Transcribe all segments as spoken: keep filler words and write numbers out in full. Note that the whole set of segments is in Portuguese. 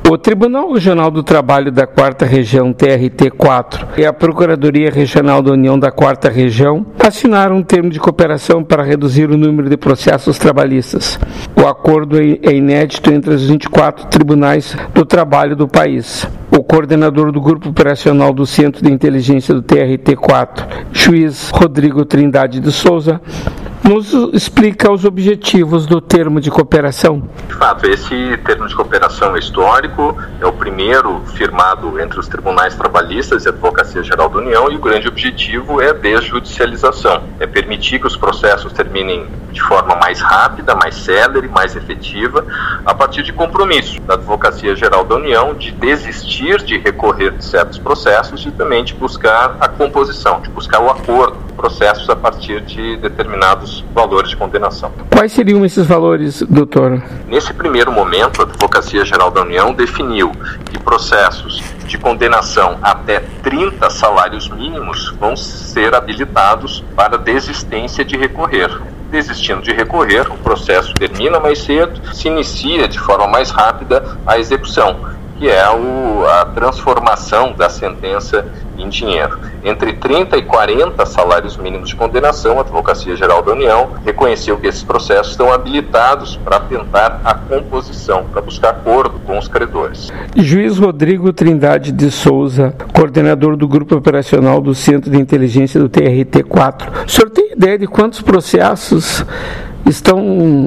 O Tribunal Regional do Trabalho da quarta Região, T R T quatro, e a Procuradoria Regional da União da quarta Região assinaram um termo de cooperação para reduzir o número de processos trabalhistas. O acordo é inédito entre os vinte e quatro tribunais do trabalho do país. O coordenador do Grupo Operacional do Centro de Inteligência do T R T quatro, juiz Rodrigo Trindade de Souza, nos explica os objetivos do termo de cooperação. De fato, esse termo de cooperação é histórico, é o primeiro firmado entre os tribunais trabalhistas e a Advocacia Geral da União, e o grande objetivo é a desjudicialização, é permitir que os processos terminem de forma mais rápida, mais célere, mais efetiva, a partir de compromisso da Advocacia Geral da União de desistir de recorrer de certos processos e também de buscar a composição, de buscar o acordo de processos a partir de determinados valores de condenação. Quais seriam esses valores, doutor? Nesse primeiro momento, a Advocacia Geral da União definiu que processos de condenação até trinta salários mínimos vão ser habilitados para desistência de recorrer. Desistindo de recorrer, o processo termina mais cedo, se inicia de forma mais rápida a execução, que é o, a transformação da sentença em dinheiro. Entre trinta e quarenta salários mínimos de condenação, a Advocacia Geral da União reconheceu que esses processos estão habilitados para tentar a composição, para buscar acordo com os credores. Juiz Rodrigo Trindade de Souza, coordenador do Grupo Operacional do Centro de Inteligência do T R T quatro, o senhor tem ideia de quantos processos estão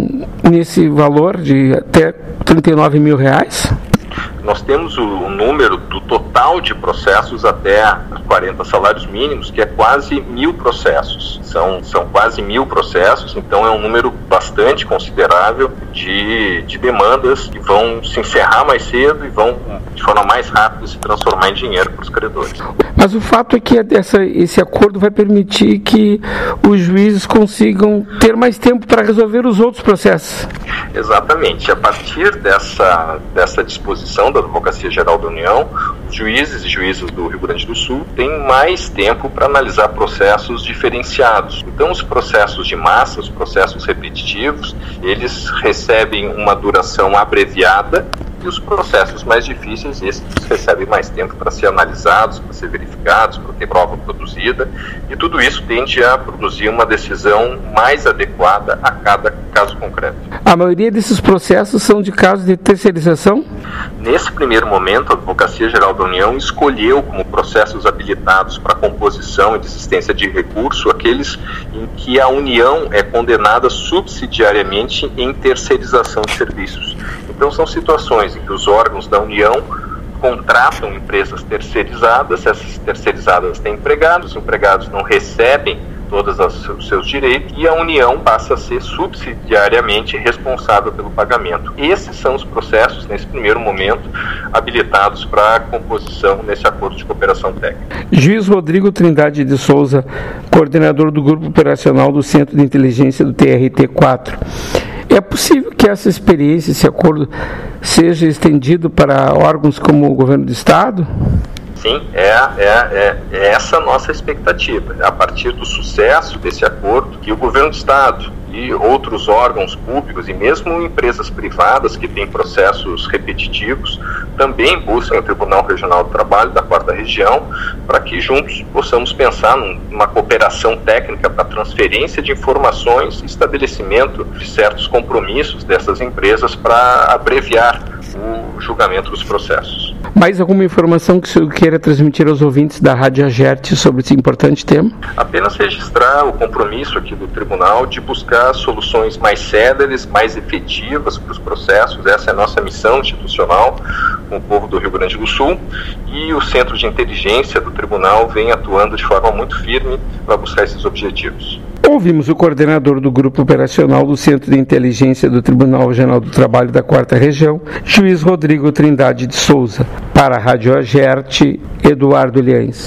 nesse valor de até trinta e nove mil reais? Nós temos o, o número do total de processos até quarenta salários mínimos, que é quase mil processos. São, são quase mil processos, então é um número bastante considerável de, de demandas que vão se encerrar mais cedo e vão, de forma mais rápida, se transformar em dinheiro para os credores. Mas o fato é que essa, esse acordo vai permitir que os juízes consigam ter mais tempo para resolver os outros processos. Exatamente. A partir dessa, dessa disposição da Advocacia Geral da União, os juízes e juízas do Rio Grande do Sul têm mais tempo para analisar processos diferenciados. Então, os processos de massa, os processos repetitivos, eles recebem uma duração abreviada, e os processos mais difíceis, esses recebem mais tempo para ser analisados, para ser verificados, para ter prova produzida, e tudo isso tende a produzir uma decisão mais adequada a cada caso concreto. A maioria desses processos são de casos de terceirização? Nesse primeiro momento, a Advocacia Geral da União escolheu como processos habilitados para composição e desistência de recurso aqueles em que a União é condenada subsidiariamente em terceirização de serviços. Então, são situações em que os órgãos da União contratam empresas terceirizadas, essas terceirizadas têm empregados, os empregados não recebem todos os seus direitos e a União passa a ser subsidiariamente responsável pelo pagamento. Esses são os processos, nesse primeiro momento, habilitados para a composição nesse acordo de cooperação técnica. Juiz Rodrigo Trindade de Souza, coordenador do Grupo Operacional do Centro de Inteligência do T R T quatro. É possível que essa experiência, esse acordo, seja estendido para órgãos como o Governo do Estado? Sim, é, é, é, é essa a nossa expectativa. A partir do sucesso desse acordo, que o Governo do Estado e outros órgãos públicos e mesmo empresas privadas que têm processos repetitivos também buscam o Tribunal Regional do Trabalho da quarta Região para que juntos possamos pensar numa cooperação técnica para transferência de informações e estabelecimento de certos compromissos dessas empresas para abreviar o julgamento dos processos. Mais alguma informação que o senhor queira transmitir aos ouvintes da Rádio Agerte sobre esse importante tema? Apenas registrar o compromisso aqui do Tribunal de buscar soluções mais céleres, mais efetivas para os processos. Essa é a nossa missão institucional com o povo do Rio Grande do Sul, e o Centro de Inteligência do Tribunal vem atuando de forma muito firme para buscar esses objetivos. Ouvimos o coordenador do Grupo Operacional do Centro de Inteligência do Tribunal Regional do Trabalho da quarta Região, juiz Rodrigo Trindade de Souza. Para a Rádio Agerte, Eduardo Liães.